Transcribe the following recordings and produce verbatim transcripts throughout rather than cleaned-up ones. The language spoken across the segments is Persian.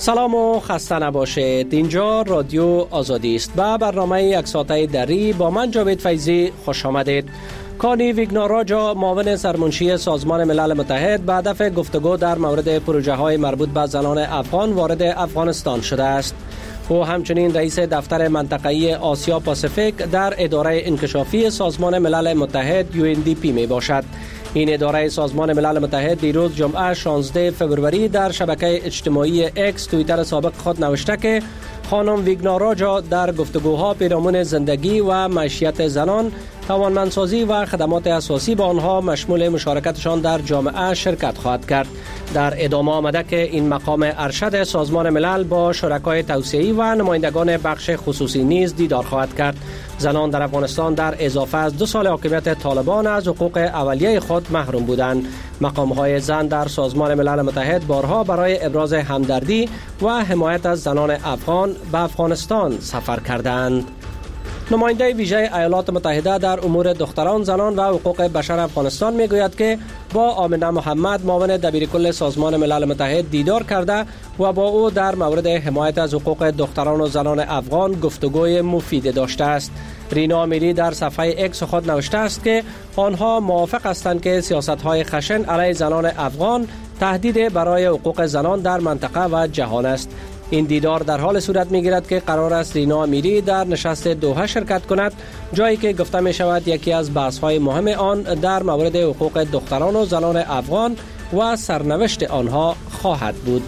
سلام و خسته نباشید. اینجا رادیو آزادی است. با برنامه یک ساعته دری با من جاوید فیضی خوش آمدید. کانی ویگناراجا معاون سرمنشی سازمان ملل متحد به هدف گفتگو در مورد پروژه های مربوط به زنان افغان وارد افغانستان شده است. او همچنین رئیس دفتر منطقه‌ای آسیا پاسیفیک در اداره انکشافی سازمان ملل متحد یو ان دی پی می باشد. این اداره سازمان ملل متحد دیروز جمعه شانزده فوریه در شبکه اجتماعی اکس توییتر سابق خود نوشته که خانم ویگناراجا در گفتگوها پیرامون زندگی و معیشت زنان، توانمندسازی و خدمات اساسی با آنها مشمول مشارکتشان در جامعه شرکت خواهد کرد. در ادامه آمده که این مقام ارشد سازمان ملل با شرکای توسعه‌ای و نمایندگان بخش خصوصی نیز دیدار خواهد کرد. زنان در افغانستان در اضافه از دو سال حاکمیت طالبان از حقوق اولیه خود محروم بودند. مقام‌های زن در سازمان ملل متحد بارها برای ابراز همدردی و حمایت از زنان افغان به افغانستان سفر کردند. نماینده ویژه ایالات متحده در امور دختران، زنان و حقوق بشر افغانستان میگوید که با آمنه محمد معاون دبیرکل سازمان ملل متحد دیدار کرده و با او در مورد حمایت از حقوق دختران و زنان افغان گفتگوی مفید داشته است. رینا امیری در صفحه اکس خود نوشته است که آنها موافق هستند که سیاست‌های خشن علیه زنان افغان تهدید برای حقوق زنان در منطقه و جهان است. این دیدار در حال صورت می‌گیرد که قرار است رینا امیری در نشست دوحه شرکت کند، جایی که گفته می شود یکی از بحث‌های مهم آن در مورد حقوق دختران و زنان افغان و سرنوشت آنها خواهد بود.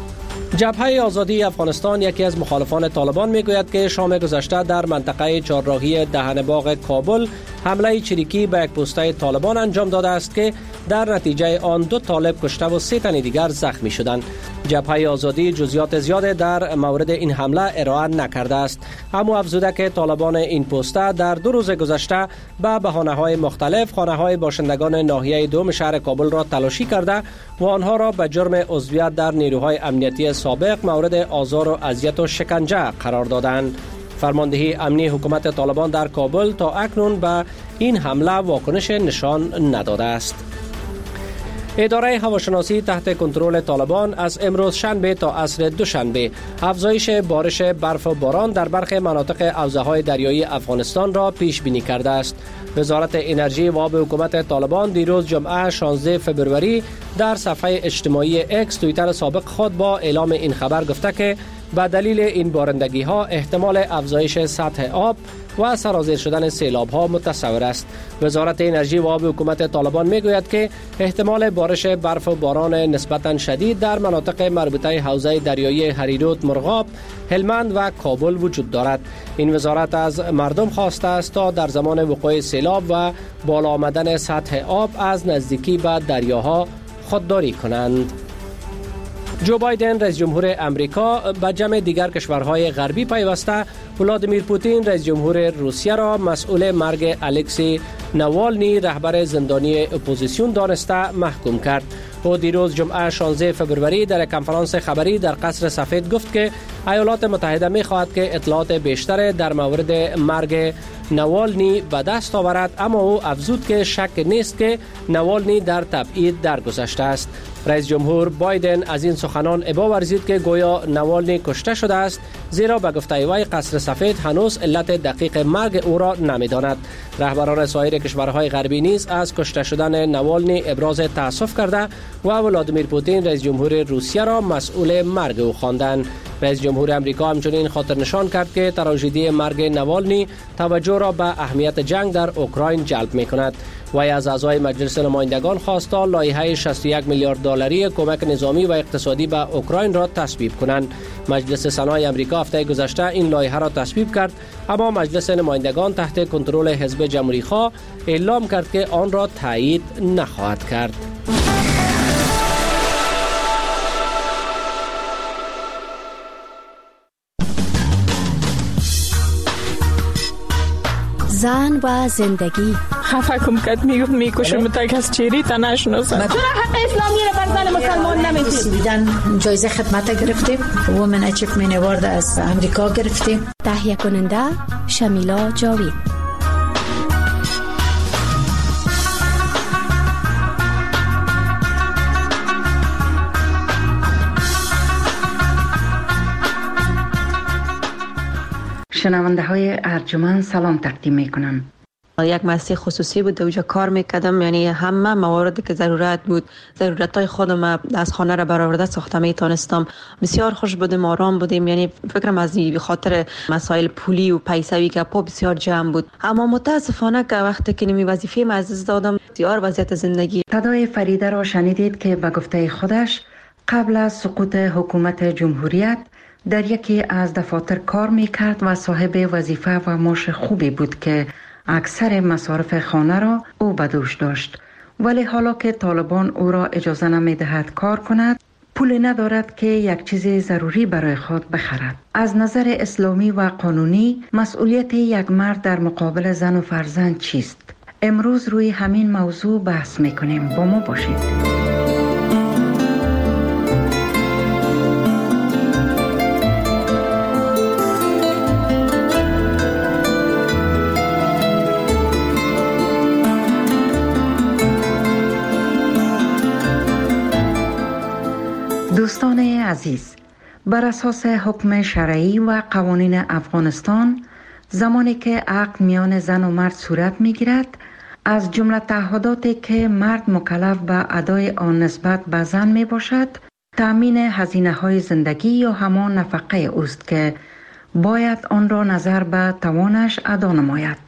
جبهه آزادی افغانستان، یکی از مخالفان طالبان، میگوید که شام گذشته در منطقه چهارراهی دهن باغ کابل حمله چریکی به یک پوسته طالبان انجام داده است که در نتیجه آن دو طالب کشته و سه تن دیگر زخمی شدند. جبهه آزادی جزئیات زیاد در مورد این حمله ارائه نکرده است، اما افزوده که طالبان این پوسته در دو روز گذشته به بهانه‌های مختلف خانه‌های باشندگان ناحیه دوم شهر کابل را تلاشی کرده و آنها را به جرم عضویت در نیروهای امنیتی سابق مورد آزار و اذیت و شکنجه قرار دادند. فرماندهی امنی حکومت طالبان در کابل تا اکنون به این حمله واکنش نشان نداده است. اداره هواشناسی تحت کنترل طالبان از امروز شنبه تا عصر دوشنبه افزایش بارش برف و باران در برخی مناطق حوزه‌های دریایی افغانستان را پیش بینی کرده است. وزارت انرژی و آب حکومت طالبان دیروز جمعه شانزده فوریه در صفحه اجتماعی اکس توییتر سابق خود با اعلام این خبر گفته که به دلیل این بارندگی ها احتمال افزایش سطح آب و سرازیر شدن سیلاب ها متصور است. وزارت انرژی و آب حکومت طالبان میگوید که احتمال بارش برف و باران نسبتا شدید در مناطق مربوطه حوزه دریایی هریرود، مرغاب، هلمند و کابل وجود دارد. این وزارت از مردم خواسته است تا در زمان وقوع سیلاب و بالا آمدن سطح آب از نزدیکی به دریاها خودداری کنند. جو بایدن رئیس جمهور امریکا به جمع دیگر کشورهای غربی پیوسته ولادیمیر پوتین رئیس جمهور روسیه را مسئول مرگ الکسی نوالنی رهبر زندانی اپوزیسیون دانسته محکوم کرد. او دیروز جمعه شانزده فوریه در کنفرانس خبری در قصر سفید گفت که ایالات متحده می خواهد که اطلاعات بیشتر در مورد مرگ نوالنی به دست آورد، اما او افزود که شک نیست که نوالنی در تبعید درگذشته است. رئیس جمهور بایدن از این سخنان ابا ورزید که گویا نوالنی کشته شده است، زیرا به گفته وی قصر سفید هنوز علت دقیق مرگ او را نمی‌داند. رهبران سایر کشورهای غربی نیز از کشته شدن نوالنی ابراز تأسف کرده و ولادیمیر پوتین رئیس جمهور روسیه را مسئول مرگ او خواندند. رئیس جمهور امریکا همچنین خاطر نشان کرد که تراژدی مرگ نوالنی توجه را به اهمیت جنگ در اوکراین جلب می‌کند. وی از اعضای مجلس نمایندگان خواست تا لایحه شصت و یک میلیارد دلاری کمک نظامی و اقتصادی به اوکراین را تصویب کنند. مجلس سنای امریکا هفته گذشته این لایحه را تصویب کرد، اما مجلس نمایندگان تحت کنترل حزب جمهوری‌خواه اعلام کرد که آن را تایید نخواهد کرد. زن و زندگی خفه کم کت میگفت میکشم تا کس چیری تا نشناسم. چرا حق اسلامی را بر زن مسلمان نمیدید؟ دیدن جایزه خدمت گرفتیم، وومن اچیومنت اوارد از امریکا گرفتیم. تهیه کننده شمیلا جاوید. شنونده های ارجمند سلام تقدیم میکنم. یک مؤسسه خصوصی بود، اونجا کار میکردم، یعنی همه مواردی که ضرورت بود، ضرورت های خودم از خانه را برآورده ساخته میتونستم. بسیار خوش بودیم، آرام بودیم، یعنی فکرم از این خاطر مسائل پولی و پیسوی که پا بسیار جمع بود. اما متاسفانه که وقتی که نمی وظیفه ما از دست دادم، بسیار وضعیت زندگی. صدای فریده را شنیدید که به گفته خودش قبل از سقوط حکومت جمهوریت در یکی از دفاتر کار میکرد و صاحب وظیفه و معاش خوبی بود که اکثر مصارف خانه را او به دوش داشت. ولی حالا که طالبان او را اجازه نمیدهد کار کند، پول ندارد که یک چیز ضروری برای خود بخرد. از نظر اسلامی و قانونی مسئولیت یک مرد در مقابل زن و فرزند چیست؟ امروز روی همین موضوع بحث میکنیم. با ما باشید. دوستان عزیز، بر اساس حکم شرعی و قوانین افغانستان، زمانی که عقد میان زن و مرد صورت میگیرد، از جمله تعهداتی که مرد مکلف به ادای آن نسبت به زن می باشد، تأمین هزینه های زندگی یا همان نفقه اوست که باید آن را نظر به توانش ادا نماید.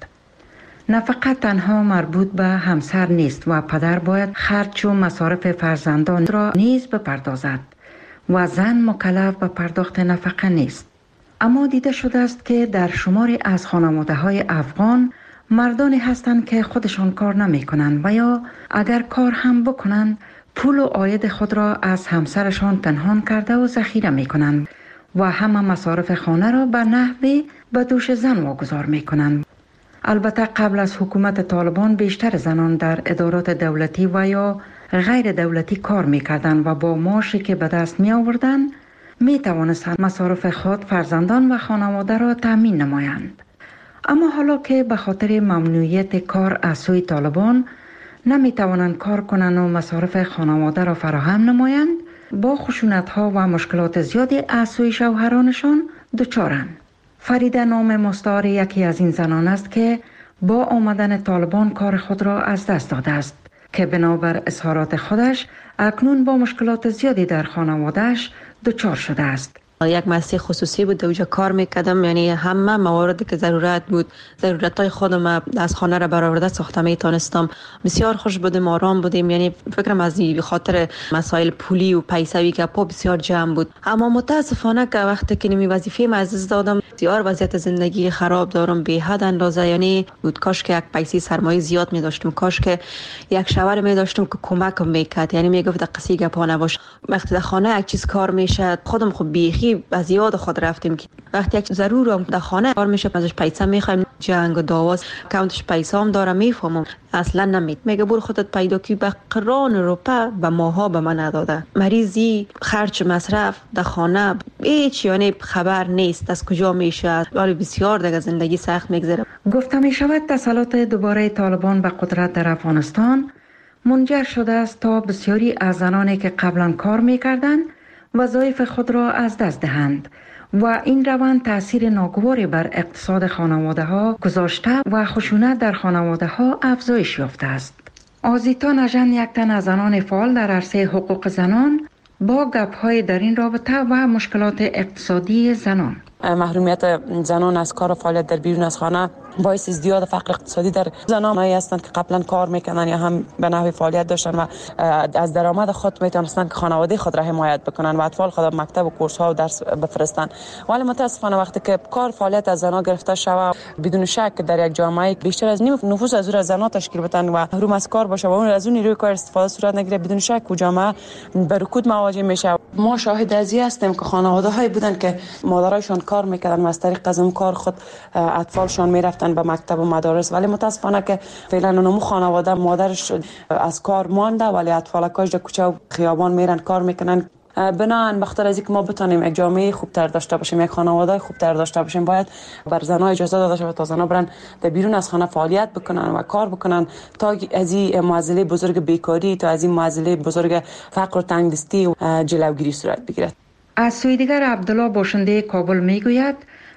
نفقه تنها مربوط به همسر نیست و پدر باید خرج و مصارف فرزندان را نیز بپردازد و زن مکلف به پرداخت نفقه نیست. اما دیده شده است که در شماری از خانواده‌های افغان مردانی هستند که خودشان کار نمی کنند و یا اگر کار هم بکنند پول و عاید خود را از همسرشان پنهان کرده و ذخیره می کنند و همه مصارف خانه را به نحوی به دوش زن واگذار می کنند. البته قبل از حکومت طالبان بیشتر زنان در ادارات دولتی و یا غیر دولتی کار می کردند و با معاشی که به دست می آوردند می توانستند مصارف خود، فرزندان و خانواده را تامین نمایند. اما حالا که به خاطر ممنوعیت کار از سوی طالبان نمی توانند کار کنند و مصارف خانواده را فراهم نمایند، با خشونت ها و مشکلات زیادی از سوی شوهرانشان دچارند. فریده نام مستعار یکی از این زنان است که با آمدن طالبان کار خود را از دست داده است که بنابر اظهارات خودش اکنون با مشکلات زیادی در خانواده‌اش دچار شده است. یک مؤسسه خصوصی بود، اونجا کار میکردم، یعنی همه مواردی که ضرورت بود، ضرورت های خودم از خانه را برآورده ساخته میتونستم. بسیار خوش بودیم، آرام بودیم، یعنی فکرم از این خاطر مسائل پولی و پیسوی که پا بسیار جمع بود. اما متاسفانه که وقتی که نمی وظیفه ما از دست دادم، بسیار وضعیت زندگی خراب دارم به حد اندازه، یعنی بود کاش که یک پیسه سرمایه زیاد می داشتم، کاش که یک شوهر می داشتم که کمکم میکرد، یعنی میگفت قصی گپا نباش. وقتی در خانه یک چیز کار میشه، خودم خب بیخی از یاد خود رفتیم که وقتی یک ضرورم در خانه کار میشه ازش پیسه میخوایم، جنگ و دعواست، کانتش پیسه هم داره، میفهمم اصلا نمید، میگه برو خودت پیدا کی. به قران روپا به ماها به من نداده، مریضی، خرج، مصرف در خانه هیچ، یعنی خبر نیست از کجا میشه، ولی بسیار دیگه زندگی سخت میگذره. گفته میشود تسلط دوباره طالبان به قدرت در افغانستان منجر شده است تا بسیاری از زنانی که قبلا کار میکردند وظایف خود را از دست دهند و این روند تأثیر ناگواری بر اقتصاد خانواده ها گذاشته و خشونت در خانواده ها افزایش یافته است. آزیتا نژن، یک تن از زنان فعال در عرصه حقوق زنان، با گپ‌های در این رابطه و مشکلات اقتصادی زنان. محرومیت زنان از کار و فعالیت در بیرون از خانه باعث ازدیاد فقر اقتصادی در زنانی هستند که قبلا کار میکنن یا هم به نحوی فعالیت داشتن و از درآمد خود میتونستند که خانواده خود را حمایت بکنن و اطفال خود را مکتب و کورس ها و درس بفرستن. ولی متاسفانه وقتی که کار فعالیت از زنان گرفته شود، بدون شک در یک جامعه بیشتر از نیم نفوس از اون زنان تشکیل بدن و محروم از کار باشه و اون از اون نیروی کار استفاده صورت نگیره، بدون شک و جامعه به رکود مواجه میشه. ما شاهد از این هستیم که خانواده هایی بودن که مادرایشان کار میکردن و از طریق از اون کار خود اطفالشان میرفتن به مکتب و مدارس، ولی متاسفانه که فعلا اونمو خانواده مادرش از کار مانده ولی اطفالکاش در کوچه و خیابان میرن کار میکنن. بناهن بخاطر از اینکه ما بتونیم یک جامعه خوبتر داشته باشیم، یک خانواده خوبتر داشته باشیم، باید بر زنها اجازه داده شود تا زنها برن در بیرون از خانه فعالیت بکنن و کار بکنن تا از این معضله بزرگ بیکاری، تا از این معضله بزرگ فقر و تنگدستی جلوگیری صورت بگیرد. از سوی دیگر عبدالله باشنده کابل میگوید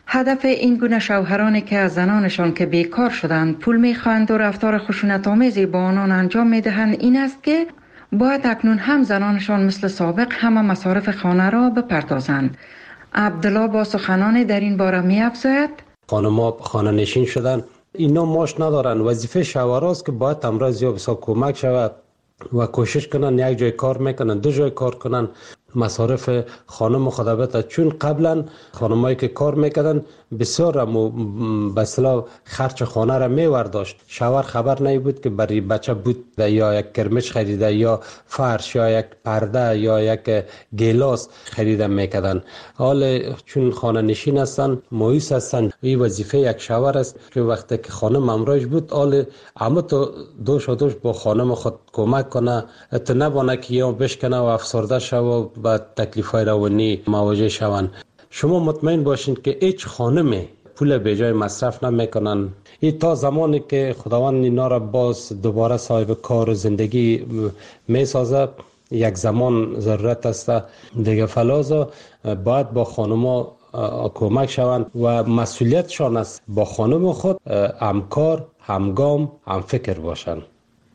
هدف این گونه شوهرانی که از زنانشان که بیکار شدند پول میخواهند و رفتار خشونت‌آمیزی با آنان انجام میدهند این است که باید اکنون هم زنانشان مثل سابق همه مصارف خانه را بپردازند. عبدالله با سخنان در این باره می افزاید: خانم‌ها خانه نشین شدن، اینا ماش ندارن. وظیفه شوهراست که باید امروز یا بسا کمک شود و کوشش کنن یک جای کار میکنن، دو جای کار کنن، مصارف خانم خدابت. چون قبلا خانمایی که کار میکردن بسیار به اصطلاح خرچ خانه را میورداشت. شوهر خبر نمی بود که برای بچه بود یا یک کرمچ خریده یا فرش یا یک پرده یا یک گیلاس خریده میکردن. حال چون خانه نشین هستن، مایوس هستن، این وظیفه یک شوهر است که وقتی که خانم امراج بود حال همه تو دوش و دوش با خانم خود کمک کنه، تا نبانه که یا بشکنه و افسرده شو و تکلیف‌های روانی مواجه شوند. شما مطمئن باشین که هیچ خانمی پول به جای مصرف نمیکنن. این تا زمانی که خداوند اینا را باز دوباره صاحب کار و زندگی میسازه، یک زمان ضرورت است دیگه. فلازا باید با خانما کمک شوند و مسئولیتشان است با خانم خود همکار، همگام، همفکر باشند.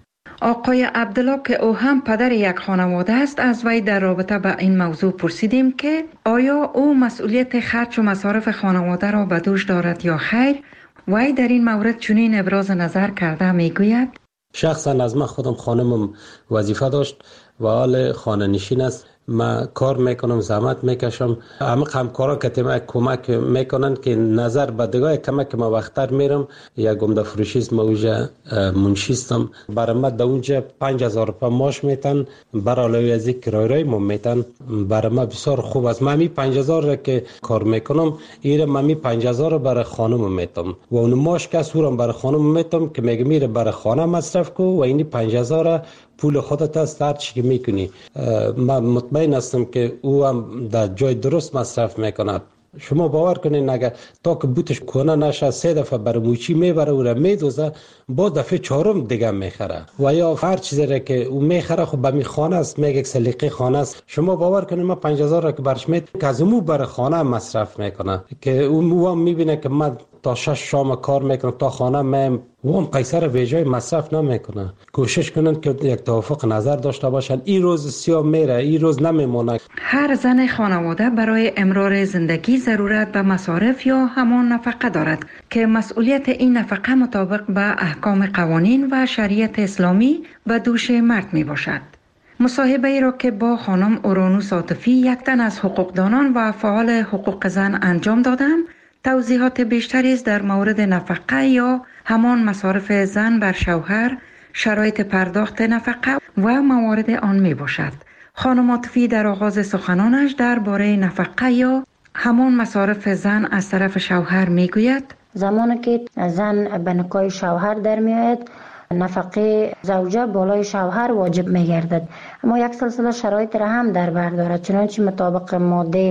آقای عبدالله که او هم پدر یک خانواده است، از وی در رابطه با این موضوع پرسیدیم که آیا او مسئولیت خرج و مصارف خانواده را به دوش دارد یا خیر. وی در این مورد چنین ابراز نظر کرده میگوید: شخصا از من خودم خانمم وظیفه داشت و حال خانه نشین است. من کار میکنم، زحمت میکشم. همه همکارا که ما کمک میکنن که نظر به دگاه کمک ما وقتر میرم. یک عمده فروشیست ما اونجا منشیستم. برای ما در اونجا پنج هزار روپیه ماش میتن، برای علاوه از این کرایه ما میتن. برای ما بسیار خوب است. من می پنج هزار را که کار میکنم، ایره من می پنج هزار برای خانم میتم و اون ماش که سورم برای خانم میتم که میگه میره برای خانه مصرف کو و این پنج هزار پول خودت است، هر چی که میکنی. من مطمئن هستم که او هم در جای درست مصرف میکند. شما باور کنین اگر تا که بوتش کنه نشه سه دفعه برای موچی میبره و را میدوزه، با دفعه چهارم دیگه میخره و یا هر چیزی را که او میخره خب به می خانه است، میگه یک سلیقه خانه است. شما باور کنین ما پنج هزار را که برش میت که از مو برای خانه مصرف میکنه که او هم میبینه که من تا شش شام کار میکنم تا خانه میم و هم پیسه را به جای مصرف نمیکنه. کوشش کنن که یک توافق نظر داشته باشن. این روز سیاه میره، این روز نمیمونه. هر زن خانواده برای امرار زندگی ضرورت به مصارف یا همان نفقه دارد که مسئولیت این نفقه مطابق به احکام قوانین و شریعت اسلامی به دوش مرد می باشد. مصاحبه ای را که با خانم اورانوس عاطفی، یک تن از حقوقدانان و فعال حقوق زن انجام دادم، توضیحات بیشتری است در مورد نفقه یا همان مصارف زن بر شوهر، شرایط پرداخت نفقه و موارد آن می باشد. خانم عاطفی در آغاز سخنانش درباره نفقه یا همان مصارف زن از طرف شوهر می گوید: زمانی که زن به نکاح شوهر در می آید، نفقه زوجه بالای شوهر واجب می گردد. اما یک سلسله شرایط را هم در بر دارد. چنانچه مطابق ماده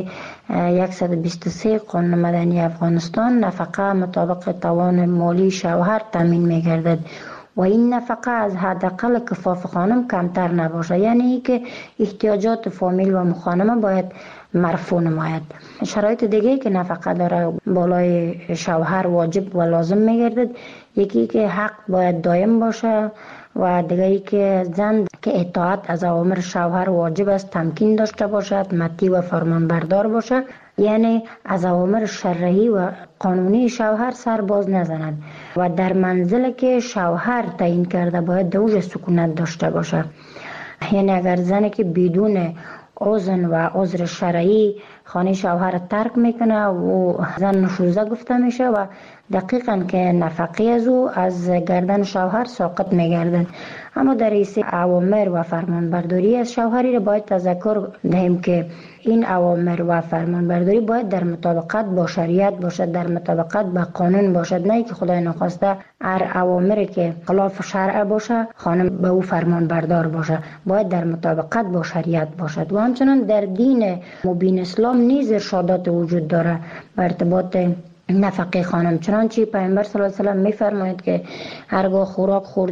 صد و بیست و سه قانون مدنی افغانستان، نفقه مطابق توان مالی شوهر تامین می گردد و این نفقه از حداقل کفاف خانم کمتر نباشه، یعنی که احتیاجات فامیل و خانم باید مرفوع نماید. شرایط دیگه که نفقه داره بالای شوهر واجب و لازم میگردد، یکی که حق باید دائم باشه و دیگه که زن که اطاعت از اوامر شوهر واجب است تمکین داشته باشد، مطیع و فرمانبردار باشه، یعنی از اوامر شرعی و قانونی شوهر سر باز نزند و در منزل که شوهر تعیین کرده باید دوج سکونت داشته باشه. یعنی اگر زنی که بدون اذن و عذر شرعی خانه شوهر ترک میکنه و زن نشوزه گفته میشه و دقیقاً که نفقه از او از گردن شوهر ساقط میگردد. اما در ایسه اوامر و فرمانبرداری از شوهری را باید تذکر دهیم که این اوامر و فرمانبرداری باید در مطابقت با شریعت باشد، در مطابقت با قانون باشد، نه که خدای نخواسته هر اوامری که خلاف شرع باشه خانم به او فرمانبردار باشه. باید در مطابقت با شریعت باشد. و همچنان در دین مبین اسلام نیز ارشادات وجود داره به ارتباط نفقه خانم. چنانچه پیامبر صلی الله علیه و سلم میفرماید که هرگاه خوراک خورد